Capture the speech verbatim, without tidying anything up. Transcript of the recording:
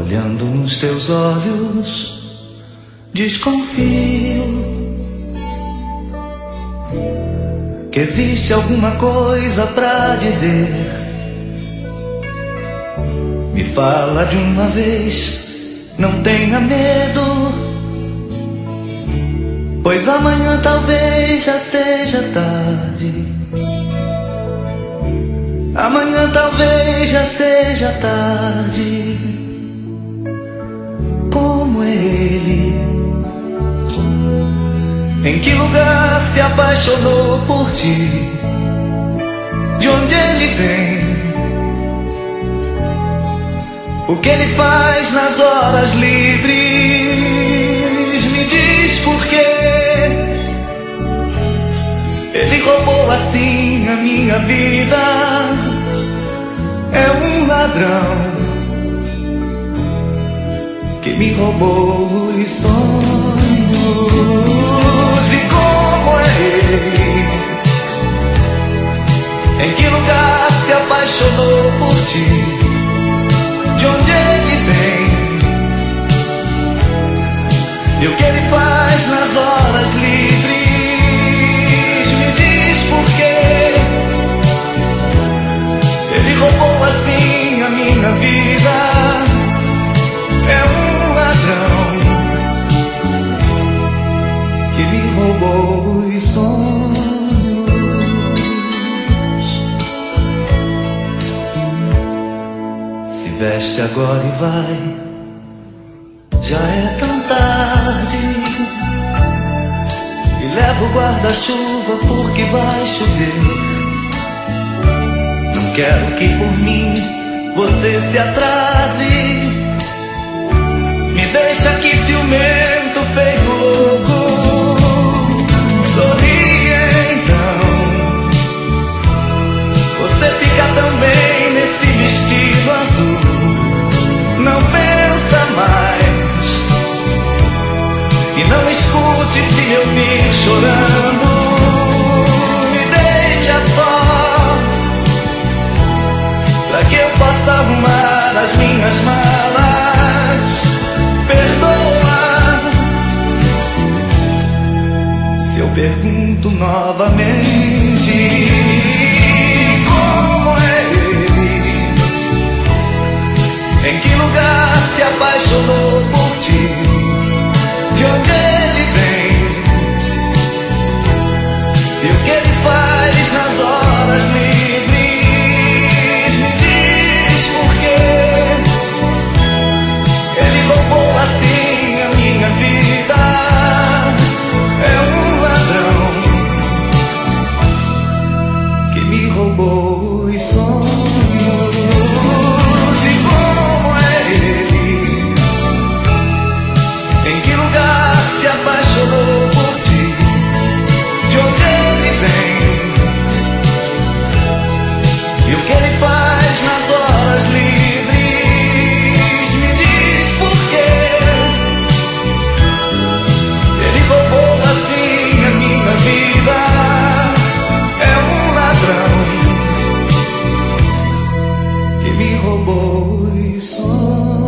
Olhando nos teus olhos, desconfio que existe alguma coisa pra dizer. Me fala de uma vez, não tenha medo, pois amanhã talvez já seja tarde. Amanhã talvez já seja tarde. Como é ele? Em que lugar se apaixonou por ti? De onde ele vem? O que ele faz nas horas livres? Me diz por quê. Ele roubou assim a minha vida. É um ladrão que me roubou os sonhos. E como é ele? Em que lugar se apaixonou por ti? De onde ele vem? E o que ele faz nas horas livres? Me diz por quê. Ele roubou assim a minha vida. É um ladrão que me roubou os sonhos. Se veste agora e vai, já é tão tarde. E leva o guarda-chuva porque vai chover. Não quero que por mim você se atrase. Me deixa aqui ciumento, feito louco. Sorri então. Você fica tão bem nesse vestido azul. Não pensa mais. E não escute se me ouvir chorando. Me deixa só, pra que eu possa arrumar as minhas malas. Perdoa se eu pergunto novamente. Como é ele? Em que lugar se apaixonou por ti? De onde ele vem? E o que ele faz nas horas livres? Me diz por quê. Ele roubou assim a minha vida. É um ladrão que me roubou os sonhos. E como é ele? Em que lugar se apaixonou por ti? De onde ele vem? E o que ele faz nas horas livres? Me diz por quê. Ele roubou assim a minha vida. É um ladrão que me roubou os sonhos.